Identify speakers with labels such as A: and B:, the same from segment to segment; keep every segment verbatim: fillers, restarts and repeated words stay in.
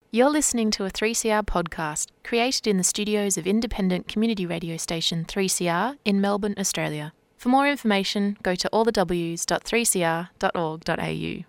A: You're listening to a three C R podcast created in the studios of independent community radio station three C R in Melbourne, Australia. For more information, go to all the w's dot three c r dot org dot a u.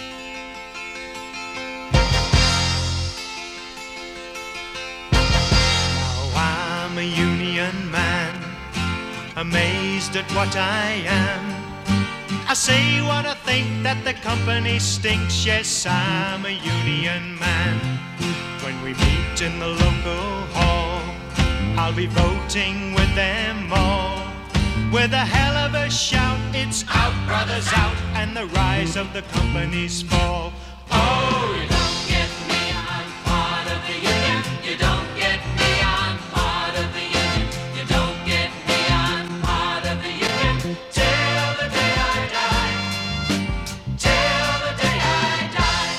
B: Now I'm a union man, amazed at what I am. I say what I think, that the company stinks. Yes, I'm a union man. When we meet in the local hall, I'll be voting with them all. With a hell of a shout, it's out, brothers, out, and the rise of the company's fall. Oh, you don't get me, I'm part of the union. You don't get me, I'm part of the union. You don't get me, I'm part of the union. Till the day I die. Till the day I die.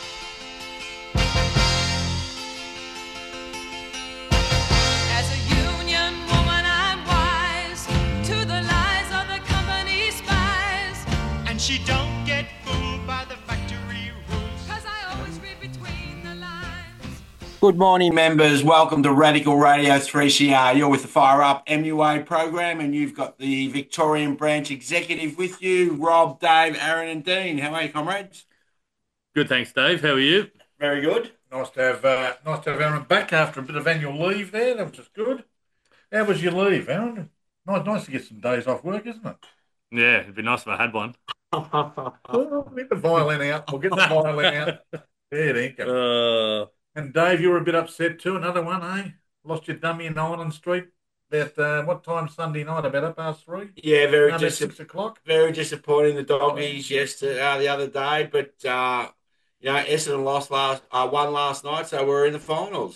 C: As a union woman, I'm wise to the lies of the company spies.
B: And she don't get fooled by the factory rules.
C: Cause I always read between the lines.
D: Good morning, members. Welcome to Radical Radio three C R. You're with the Fire Up M U A program, and you've got the Victorian branch executive with you, Rob, Dave, Aaron, and Dean. How are you, comrades?
E: Good, thanks, Dave. How are you?
D: Very good.
F: Nice to have uh, nice to have Aaron back after a bit of annual leave there. That was just good. How was your leave, Aaron? Nice, nice to get some days off work, isn't it?
E: Yeah, it'd be nice if I had one.
F: Well, get the violin out. We'll get the violin out. There, you go.
E: Uh,
F: And Dave, you were a bit upset too. Another one, eh? Lost your dummy in Island Street. About uh, what time Sunday night? About up past three.
D: Yeah, very
F: About
D: dis-
F: six o'clock.
D: very disappointing, the doggies yesterday, uh, the other day, but uh, you know, Essendon lost last, uh, won last night, so we're in the finals.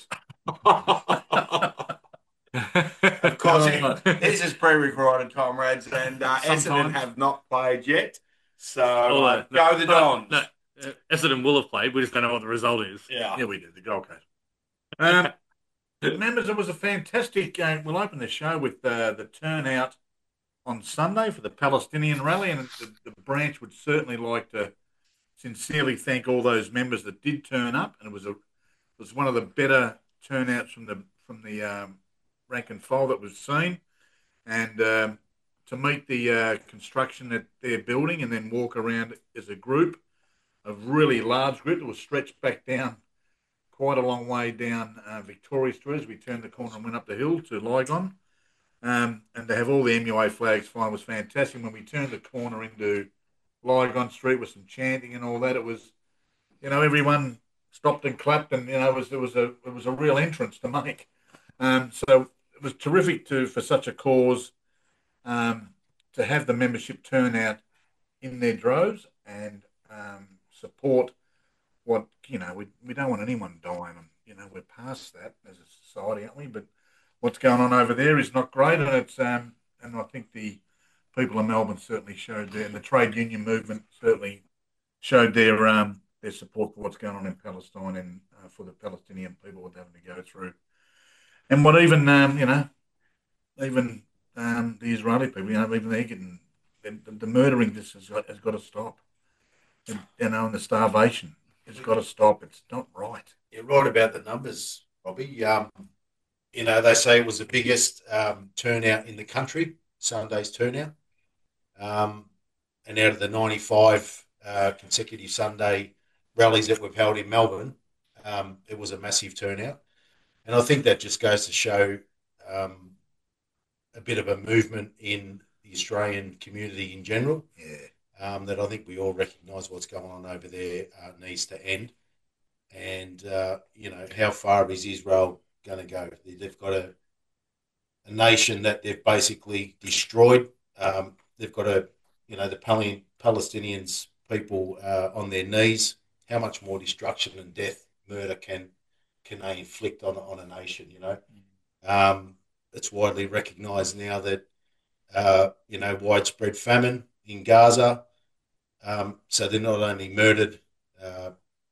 D: Of course, this is pre-recorded, comrades, and uh, Essendon
F: Sometimes.
D: have not played yet. So
E: Oh,
D: uh,
E: no,
D: go the
E: no,
D: Dons.
E: No, uh, Essendon will have played. We just don't know what the result is.
D: Yeah.
F: Yeah, we did the Gold Coast. Um, members, it was a fantastic game. We'll open the show with uh, the turnout on Sunday for the Palestinian rally, and the, the branch would certainly like to sincerely thank all those members that did turn up. And it was a it was one of the better turnouts from the from the um, rank and file that was seen, and um, to meet the uh, construction that they're building, and then walk around as a group, a really large group that was stretched back down quite a long way down uh, Victoria Street as we turned the corner and went up the hill to Lygon. Um, and to have all the M U A flags flying was fantastic. When we turned the corner into Lygon Street with some chanting and all that, it was, you know, everyone stopped and clapped, and you know, it was it was a it was a real entrance to make. Um, so it was terrific to for such a cause um, to have the membership turn out in their droves and um, support what, you know, we we don't want anyone dying, and you know, we're past that as a society, aren't we? But what's going on over there is not great, and it's um and I think the people in Melbourne certainly showed their, and the trade union movement certainly showed their um their support for what's going on in Palestine, and uh, for the Palestinian people what they're having to go through, and what even um you know even um the Israeli people, you know, even they're getting the, the murdering. This has got, has got to stop, and, you know, and the starvation. It's got to stop. It's not right.
G: You're right about the numbers, Robbie. Um, you know, they say it was the biggest um, turnout in the country, Sunday's turnout. Um, and out of the ninety-five uh, consecutive Sunday rallies that we've held in Melbourne, um, it was a massive turnout. And I think that just goes to show um, a bit of a movement in the Australian community in general.
F: Yeah.
G: Um, that I think we all recognise what's going on over there uh, needs to end. And, uh, you know, how far is Israel going to go? They've got a, a nation that they've basically destroyed. Um, they've got a, you know, the Pal- Palestinians, people uh, on their knees. How much more destruction and death, murder can can they inflict on, on a nation, you know? Um, it's widely recognised now that, uh, you know, widespread famine in Gaza. Um, so they're not only murdered, uh,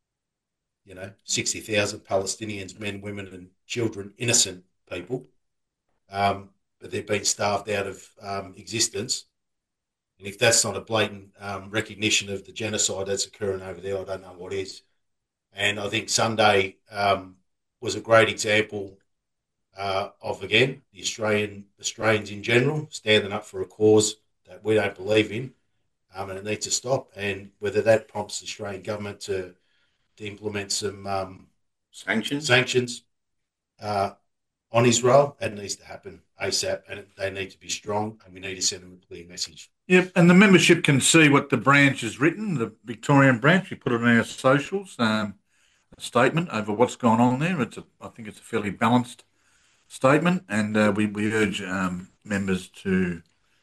G: you know, sixty thousand Palestinians, men, women and children, innocent people, um, but they've been starved out of um, existence. And if that's not a blatant um, recognition of the genocide that's occurring over there, I don't know what is. And I think Sunday um, was a great example uh, of, again, the Australian Australians in general standing up for a cause that we don't believe in, um, and it needs to stop. And whether that prompts the Australian government to, to implement some um,
D: Sanctions?
G: sanctions uh, on Israel, it needs to happen ASAP, and they need to be strong, and we need to send them a clear message.
F: Yep, and the membership can see what the branch has written, the Victorian branch. We put it on our socials, um, a statement over what's gone on there. It's a, I think it's a fairly balanced statement, and uh, we, we urge um, members to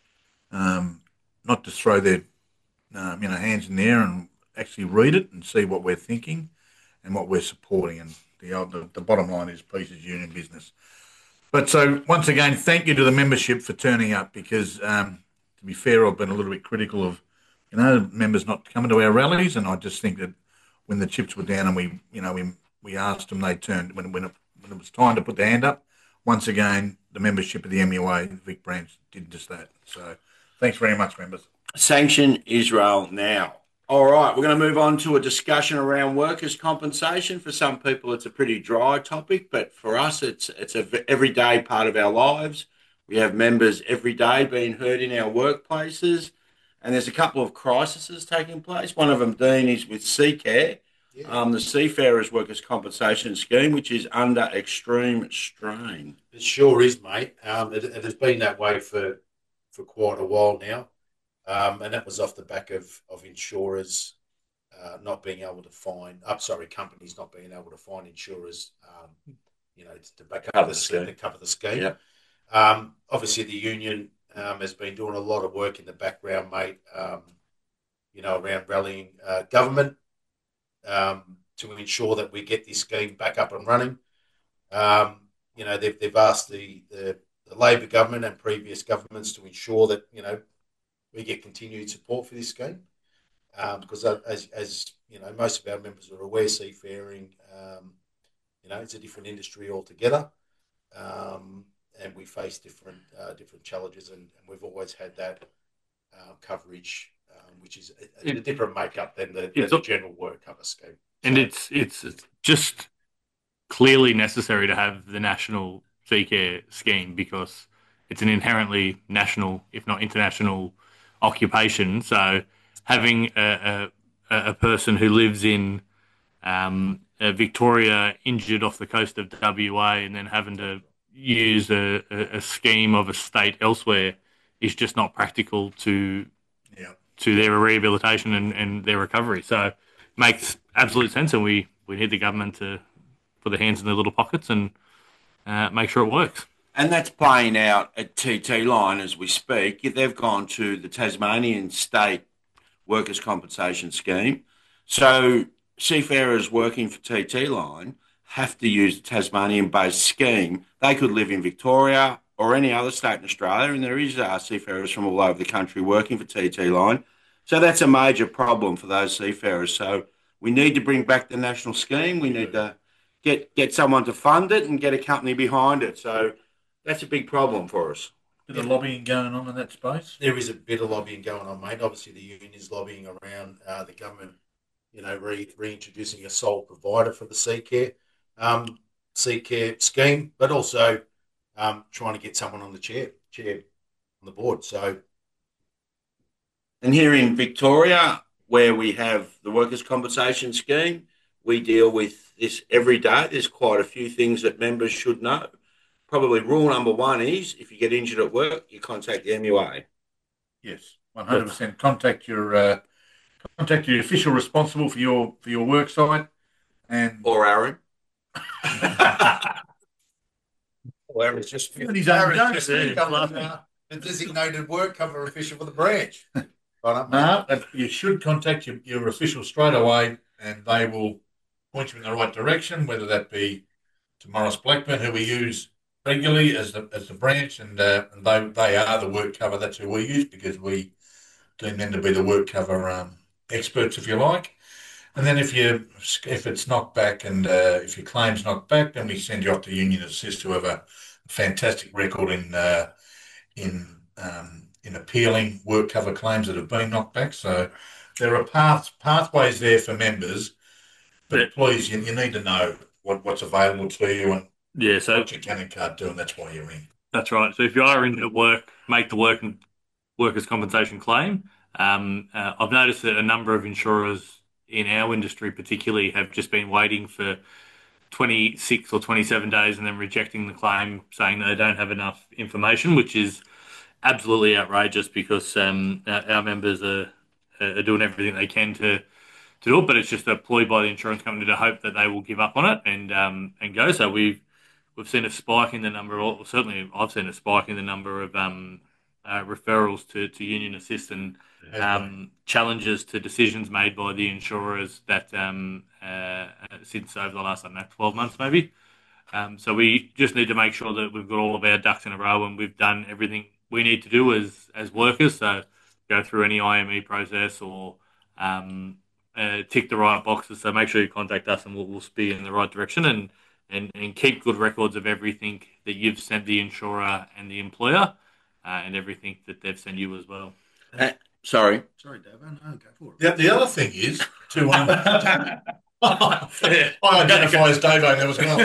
F: um, not just throw their um, you know hands in the air and actually read it and see what we're thinking and what we're supporting. And the uh, the, the bottom line is peace is union business. But so once again, thank you to the membership for turning up, because um, to be fair, I've been a little bit critical of, you know, members not coming to our rallies, and I just think that when the chips were down and we, you know, we we asked them, they turned when when it, when it was time to put their hand up. Once again, the membership of the M U A Vic branch did just that. So, thanks very much, members.
D: Sanction Israel now. All right, we're going to move on to a discussion around workers' compensation. For some people, it's a pretty dry topic, but for us, it's it's a everyday part of our lives. We have members every day being hurt in our workplaces, and there's a couple of crises taking place. One of them, Dean, is with Seacare,
G: Yeah.
D: um, the Seafarers Workers' Compensation Scheme, which is under extreme strain.
G: It sure is, mate. Um, it, it has been that way for for quite a while now, um, and that was off the back of of insurers uh, not being able to find. I'm sorry, companies not being able to find insurers, um, you know, to back up
D: Cover
G: the
D: the
G: scheme,
D: scheme.
G: to cover the scheme.
D: Yeah.
G: Um, obviously, the union um, has been doing a lot of work in the background, mate. Um, you know, around rallying uh, government um, to ensure that we get this scheme back up and running. Um, you know, they've, they've asked the, the, the Labor government and previous governments to ensure that, you know, we get continued support for this scheme. Um, because as, as, you know, most of our members are aware, seafaring, um, you know, it's a different industry altogether. Um, and we face different uh, different challenges, and, and we've always had that uh, coverage, um, which is a, a
E: It-
G: different makeup than the, than
E: it's
G: the
E: a-
G: general work cover scheme.
E: And
G: So-
E: it's it's it's just clearly necessary to have the national sea care scheme, because it's an inherently national, if not international, occupation. So having a a, a person who lives in um, uh, Victoria injured off the coast of W A and then having to use a, a, a scheme of a state elsewhere is just not practical to
F: Yeah.
E: to their rehabilitation and, and their recovery. So it makes absolute sense, and we, we need the government to put their hands in their little pockets and uh, make sure it works.
D: And that's playing out at T T Line as we speak. They've gone to the Tasmanian State Workers' Compensation Scheme. So seafarers working for T T Line have to use the Tasmanian-based scheme. They could live in Victoria or any other state in Australia, and there is uh, seafarers from all over the country working for T T Line. So that's a major problem for those seafarers. So we need to bring back the national scheme. We need to get get someone to fund it and get a company behind it. So that's a big problem for us.
F: Bit of lobbying going on in that space.
G: There is a bit of lobbying going on, mate. Obviously, the union is lobbying around uh, the government, you know, re- reintroducing a sole provider for the sea care, um, sea care scheme, but also um, trying to get someone on the chair, chair on the board. So,
D: And here in Victoria, where we have the Workers' Compensation Scheme, we deal with this every day. There's quite a few things that members should know. Probably rule number one is if you get injured at work, you contact the M U A.
F: Yes, one hundred percent. Contact your uh, contact your official responsible for your for your work site, and
D: Or Aaron.
G: well, it's just
F: He's own
G: Aaron's
F: joke,
G: just
F: yeah,
G: become
F: laughing.
G: uh, the designated work cover official for the branch. Right up, mate.
F: no, uh, you should contact your, your official straight away, and they will point you in the right direction. Whether that be to Morris Blackburn, who we use regularly as the as the branch, and uh, and they they are the work cover. That's who we use because we deem them to be the work cover um, experts, if you like. And then if you if it's knocked back and uh, if your claim's knocked back, then we send you off to Union Assist, who have a fantastic record in uh, in um, in appealing work cover claims that have been knocked back. So there are paths pathways there for members But
E: Yeah.
F: please, you, you need to know what, what's available to you and
E: Yeah, so
F: what you can and can't do, and that's why you're in.
E: that's right. So if you are in at work, make the work and workers' compensation claim. Um, uh, I've noticed that a number of insurers in our industry, particularly, have just been waiting for twenty-six or twenty-seven days and then rejecting the claim, saying they don't have enough information, which is absolutely outrageous because um, our, our members are, are doing everything they can to to do it, but it's just a ploy by the insurance company to hope that they will give up on it and um, and go. So we've we've seen a spike in the number, or certainly I've seen a spike in the number of um, uh, referrals to, to Union Assist and um, challenges to decisions made by the insurers that um, uh, since over the last, I don't know, twelve months maybe. Um, so we just need to make sure that we've got all of our ducks in a row and we've done everything we need to do as as workers. So go through any I M E process or um, uh, tick the right boxes. So make sure you contact us and we'll, we'll steer you in the right direction and, and, and keep good records of everything that you've sent the insurer and the employer uh, and everything that they've sent you as well.
D: Uh, sorry.
H: Sorry, Dave. No, go for it.
F: The, the other thing is to um, I identify as Davo now as well.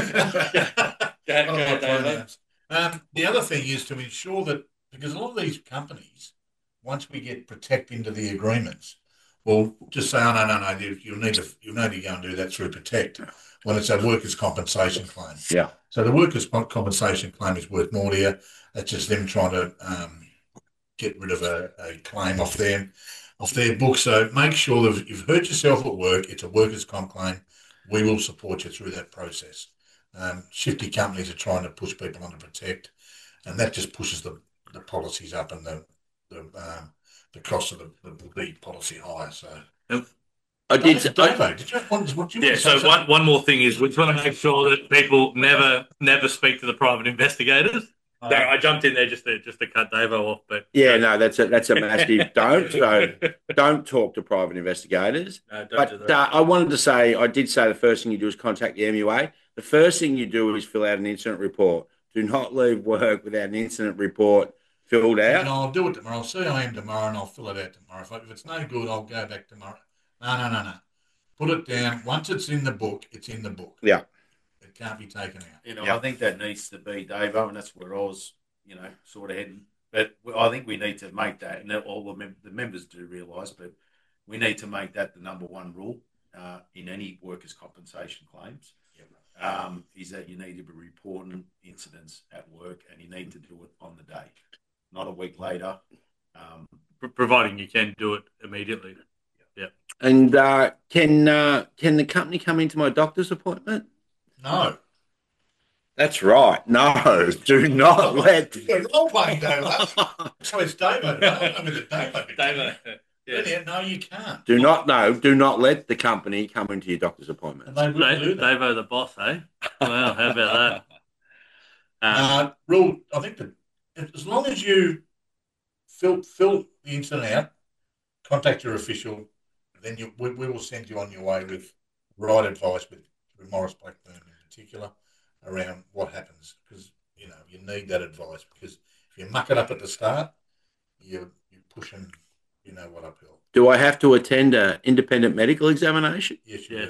F: One of my pronouns. Um, the other thing is to ensure that because a lot of these companies, once we get Protect into the agreements, will just say, "Oh no, no, no, you, you'll need to you need to go and do that through Protect." When it's a workers' compensation claim.
D: Yeah.
F: So the workers' compensation claim is worth more to you. That's just them trying to um, get rid of a, a claim off their off their book. So make sure that if you've hurt yourself at work, it's a workers' comp claim. We will support you through that process. Um, shifty companies are trying to push people under Protect, and that just pushes the, the policies up and the the, um, the cost of the, the, the policy higher. So.
E: Yep.
D: I did.
F: Dave,
D: I,
F: Dave, did you have one? What you
E: Yeah,
F: want to
E: so
F: say?
E: one, one more thing is we just want to make sure that people never never speak to the private investigators.
F: Uh,
E: So I jumped in there just to just to cut Davo off, but
D: yeah, no, that's a that's a massive don't. So don't talk to private investigators.
E: No, don't do
D: But
E: that.
D: uh, I wanted to say, I did say the first thing you do is contact the M U A. The first thing you do is fill out an incident report. Do not leave work without an incident report filled
F: And
D: out.
F: I'll do it tomorrow. I'll see I am tomorrow and I'll fill it out tomorrow. If, I, if it's no good, I'll go back tomorrow. No, no, no, no. Put it down. Once it's in the book, it's in the book.
D: Yeah.
F: It can't be taken out.
H: You know,
D: Yeah.
H: I think that needs to be, Dave, and that's where I was, you know, sort of heading. But I think we need to make that, and all the, mem- the members do realise, but we need to make that the number one rule uh, in any workers' compensation claims. Um, is that you need to be reporting incidents at work, and you need to do it on the day, not a week later. Um,
E: P- providing you can do it immediately.
D: And uh, can uh, can the company come into my doctor's appointment?
F: No.
D: That's right. No, do not let.
F: We're role playing, Dave. So it's Davo. I mean, it's Davo.
E: Davo, yeah.
F: Brilliant. No, you can't.
D: Do not no. Do not let the company come into your doctor's appointment.
F: And they will
E: Dave,
F: do that.
E: Davo the boss, eh? Well, how about that? Um,
F: Uh, rule, I think that as long as you fill, fill the incident out, contact your official, then you, we, we will send you on your way with right advice with, with Morris Blackburn in particular around what happens because, you know, you need that advice because if you muck it up at the start, you're, you're pushing, you know what, uphill.
D: Do I have to attend an independent medical examination?
F: Yes, you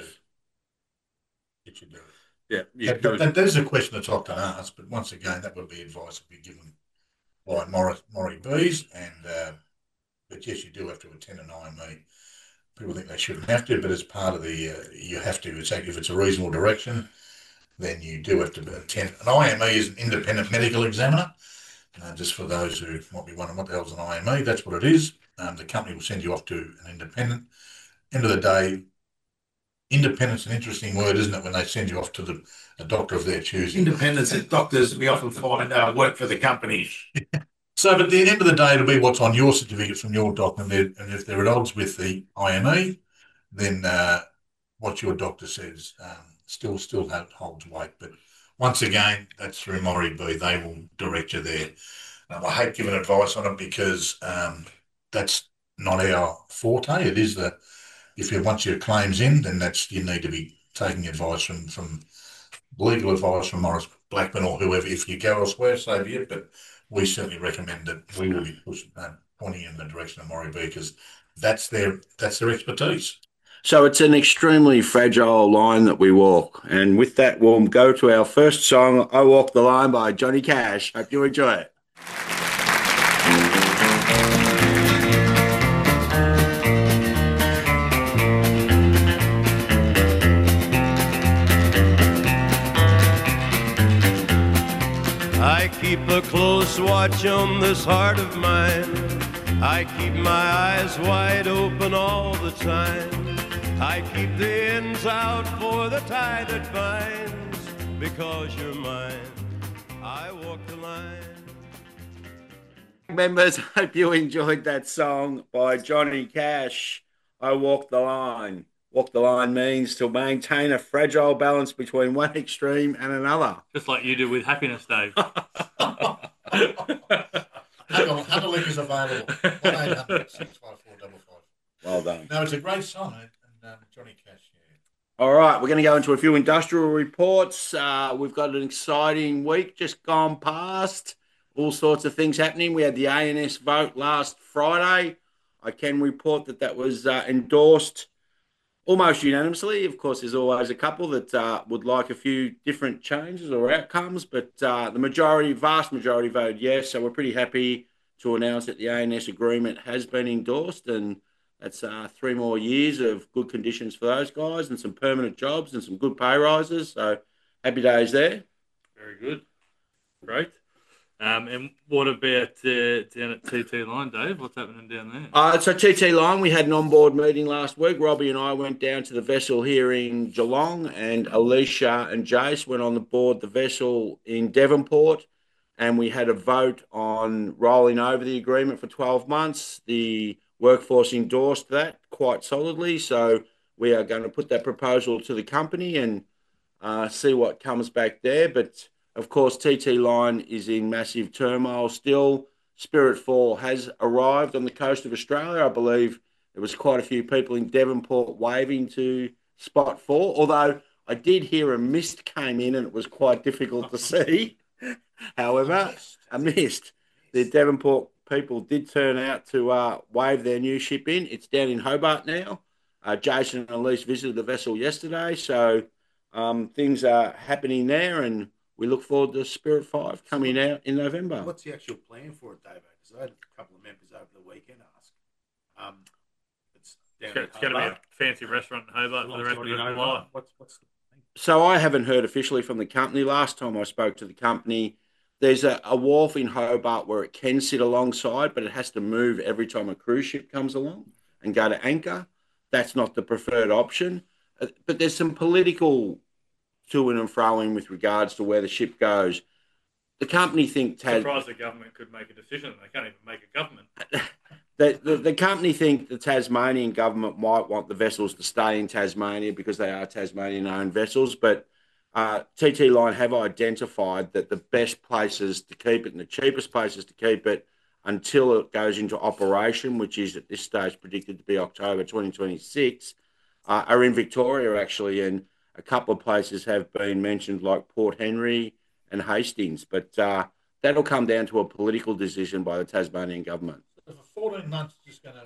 E: Yes.
F: do. Yes, you do.
E: yeah, you
F: That,
E: should-
F: that, that is a question that's often asked, but once again, that would be advice to be given by Morris, Maury Bees, and uh, but yes, you do have to attend an I M E. People think they shouldn't have to, but as part of the, uh, you have to. It's like if it's a reasonable direction, then you do have to attend. An I M E is an independent medical examiner. Uh, just for those who might be wondering what the hell's an I M E, that's what it is. Um, the company will send you off to an independent. End of the day, independent's an interesting word, isn't it? When they send you off to the a doctor of their choosing.
H: independence of doctors, we often find uh, work for the company.
F: So, but at the end of the day, it'll be what's on your certificate from your doctor, and, and if they're at odds with the I M E, then uh, what your doctor says um, still still holds weight. But once again, that's through Maury B. They will direct you there. Um, I hate giving advice on it because um, that's not our forte. It is the if you once your claim's in, then that's you need to be taking advice from from legal advice from Morris Blackburn or whoever. If you go elsewhere, so be it. But we certainly recommend that we will be pushing, uh, pointing in the direction of Maury B because that's their that's their expertise.
D: So it's an extremely fragile line that we walk. And with that, we'll go to our first song, I Walk the Line by Johnny Cash. Hope you enjoy it.
I: I keep a close watch on this heart of mine. I keep my eyes wide open all the time. I keep the ends out for the tie that binds. Because you're mine, I walk the line.
D: Members, hope you enjoyed that song by Johnny Cash. I Walk the Line. Walk the line means to maintain a fragile balance between one extreme and another.
E: Just like you do with happiness, Dave.
F: Hunterlick is available. one eight hundred six five four five five.
D: Well done.
F: No, it's a great song, and um, Johnny Cash. Yeah.
D: All right, we're going to go into a few industrial reports. Uh, we've got an exciting week just gone past. All sorts of things happening. We had the A N S vote last Friday. I can report that that was uh, endorsed almost unanimously. Of course, there's always a couple that uh, would like a few different changes or outcomes, but uh, the majority, vast majority voted yes. So we're pretty happy to announce that the A N S agreement has been endorsed, and that's uh, three more years of good conditions for those guys and some permanent jobs and some good pay rises. So happy days there.
E: Very good. Great. Um, and what about uh, down at T T Line, Dave? What's happening down there?
D: Uh, so T T Line, we had an on-board meeting last week. Robbie and I went down to the vessel here in Geelong, and Alicia and Jace went on the board the vessel in Devonport, and we had a vote on rolling over the agreement for twelve months. The workforce endorsed that quite solidly, so we are going to put that proposal to the company and uh, see what comes back there. But of course, T T Line is in massive turmoil still. Spirit Fall has arrived on the coast of Australia. I believe there was quite a few people in Devonport waving to Spot Four, although I did hear a mist came in and it was quite difficult to see. However, a mist. The Devonport people did turn out to uh, wave their new ship in. It's down in Hobart now. Uh, Jason and Elise visited the vessel yesterday, so um, things are happening there, and we look forward to Spirit Five coming out in November.
H: What's the actual plan for it, Dave? Because I had a couple of members over the weekend ask. Um, it's down
E: It's, it's going to be a fancy restaurant in Hobart for the rest of the life.
H: What's, what's the plan?
D: So I haven't heard officially from the company. Last time I spoke to the company, there's a, a wharf in Hobart where it can sit alongside, but it has to move every time a cruise ship comes along and go to anchor. That's not the preferred option. Uh, But there's some political to and froing with regards to where the ship goes. The company think Tas-
E: Surprised the government could make a decision. They can't even make a government.
D: the, the, the company think the Tasmanian government might want the vessels to stay in Tasmania because they are Tasmanian-owned vessels, but uh, T T Line have identified that the best places to keep it and the cheapest places to keep it until it goes into operation, which is at this stage predicted to be October twenty twenty-six, uh, are in Victoria, actually, and a couple of places have been mentioned, like Port Henry and Hastings, but uh, that'll come down to a political decision by the Tasmanian government.
F: So for fourteen months, just going to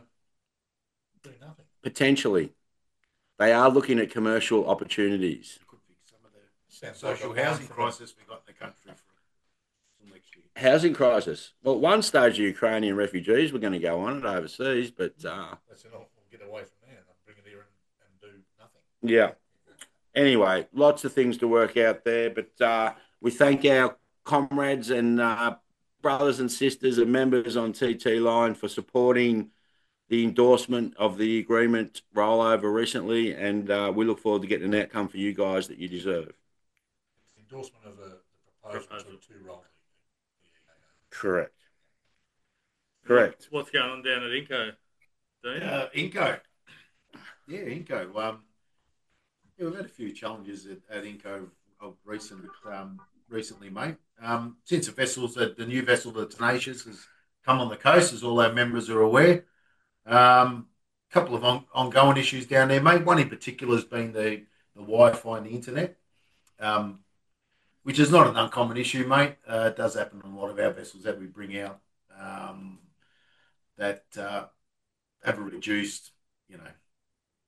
F: do nothing.
D: Potentially. They are looking at commercial opportunities.
H: Could fix some of the
F: Sounds
H: social
F: like a
H: housing
F: line from
H: crisis we got in the country for till next year.
D: Housing crisis. Well, at one stage, the Ukrainian refugees were going to go on it overseas, but uh,
F: That's enough. We'll get away from there and bring it here and, and do nothing.
D: yeah. Anyway, lots of things to work out there, but uh, we thank our comrades and uh, brothers and sisters and members on T T Line for supporting the endorsement of the agreement rollover recently, and uh, we look forward to getting an outcome for you guys that you deserve.
F: Endorsement of the, the proposal,
E: Proposal.
F: to, to roll.
D: Correct. Correct.
E: What's going on down at Inco, Dean?
H: Uh, Inco. Yeah, Inco. Um, yeah, we've had a few challenges at, at Inco of recent, um, recently, mate. Um, since the vessels, the, the new vessel, the Tenacious, has come on the coast, as all our members are aware. A um, couple of on, ongoing issues down there, mate. One in particular has been the, the Wi-Fi and the internet, um, which is not an uncommon issue, mate. Uh, it does happen on a lot of our vessels that we bring out um, that uh, have a reduced, you know,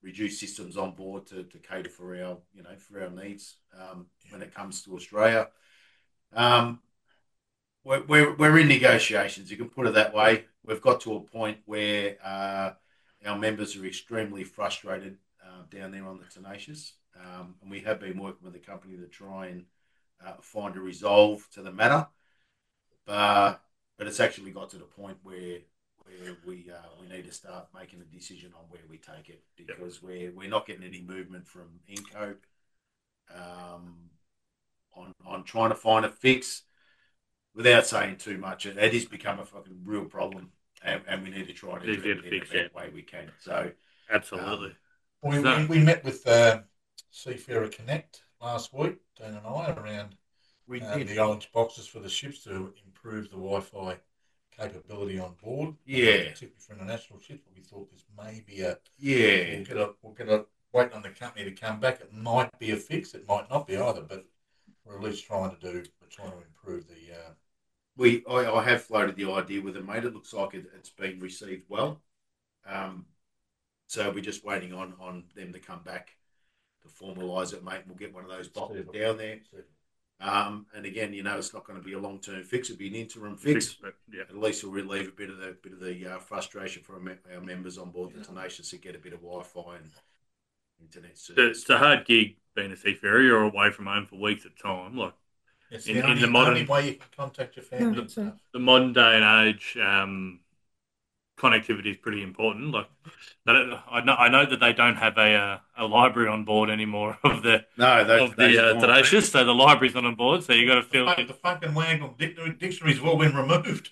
H: reduced systems on board to, to cater for our, you know, for our needs um, when it comes to Australia. Um, we're, we're, we're in negotiations, you can put it that way. We've got to a point where uh, our members are extremely frustrated uh, down there on the Tenacious. Um, and we have been working with the company to try and uh, find a resolve to the matter. Uh, but it's actually got to the point where where we uh, we need to start making a decision on where we take it, because yep. we're we're not getting any movement from Inco um, on on trying to find a fix. Without saying too much, it, it has become a fucking real problem, and, and we need to try to do it in the best it. way we can. So
E: absolutely.
F: Um, we, so, we we met with uh, Seafarer Connect last week, Dan and I, around we uh, did. the orange boxes for the ships to improve the Wi-Fi capability on board.
H: Yeah,
F: uh, particularly for international ships. But we thought this may be a
H: yeah.
F: We'll get a we'll get a waiting on the company to come back. It might be a fix. It might not be either. But we're at least trying to do. We're trying to improve the. Uh,
H: we I, I have floated the idea with it, mate. It looks like it, it's been received well. Um, so we're just waiting on on them to come back to formalise it, mate. We'll get one of those boxes down there. Um, and again, you know, it's not going to be a long-term fix. It'll be an interim fix. fix but yeah. At least it'll relieve a bit of the bit of the uh, frustration for our, me- our members on board yeah. the Tenacious to get a bit of Wi-Fi and internet service.
E: It's a hard gig being a seafarer. You're away from home for weeks at a time. Like
F: it's in the, only, in the modern only way you can contact your family. and stuff.
E: The modern day and age, um, connectivity is pretty important. Like, I know, I know that they don't have a uh, a library on board anymore of the
H: no they,
E: of the uh, Tenacious, so the library's not on board. So you got to fill
F: the, the fucking Wangle dictionary's all been removed.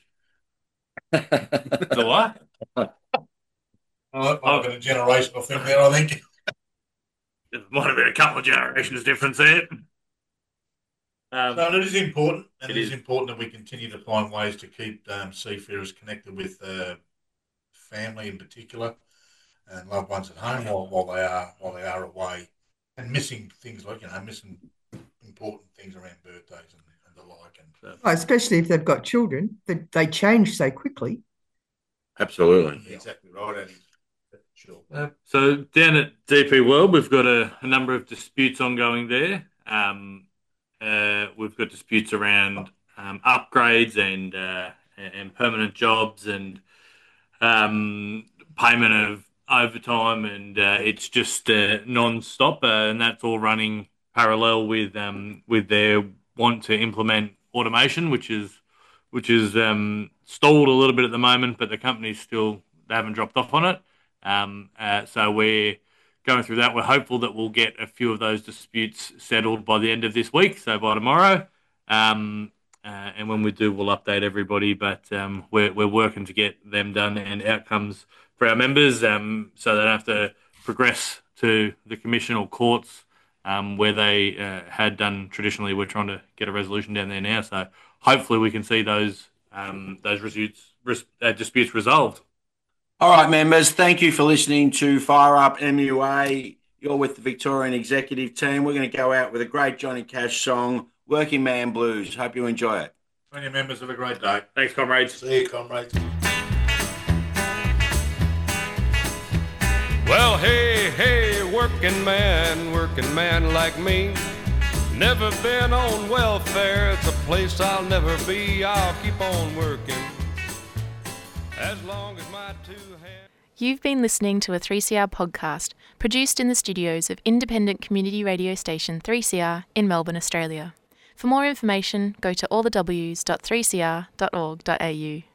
E: The what?
F: Oh, that might have been a generational thing there, I think.
E: It might have been a couple of generations difference there.
F: Um, so it is important, and it, it is. is important that we continue to find ways to keep um, seafarers connected with uh, family in particular and loved ones at home while, while they are while they are away, and missing things like you know missing important things around birthdays and, and the like. And
J: so. oh, especially if they've got children, they, they change so quickly.
H: Absolutely, yeah. Exactly right, Eddie. Sure.
E: Uh, so down at D P World, we've got a, a number of disputes ongoing there. Um, uh, we've got disputes around um, upgrades and uh, and permanent jobs and um, payment of overtime, and uh, it's just uh, non-stop, uh, and that's all running parallel with um, with their want to implement automation, which is which is um, stalled a little bit at the moment, but the company's still they haven't dropped off on it. Um, uh, so we're going through that. We're hopeful that we'll get a few of those disputes settled by the end of this week, so by tomorrow. Um, uh, and when we do, we'll update everybody. But um, we're we're working to get them done and outcomes for our members, um, so they don't have to progress to the commission or courts um, where they uh, had done traditionally. We're trying to get a resolution down there now, so hopefully we can see those um, those disputes res- uh, disputes resolved.
D: All right, members, thank you for listening to Fire Up M U A. You're with the Victorian Executive Team. We're going to go out with a great Johnny Cash song, Working Man Blues. Hope you enjoy it.
F: Thank you, members. Have a great day.
E: Thanks, comrades.
G: See you, comrades.
I: Well, hey, hey, working man, working man like me. Never been on welfare. It's a place I'll never be. I'll keep on working. As long as my two hands...
A: You've been listening to a three C R podcast produced in the studios of independent community radio station three C R in Melbourne, Australia. For more information, go to all the w s dot three c r dot org dot a u.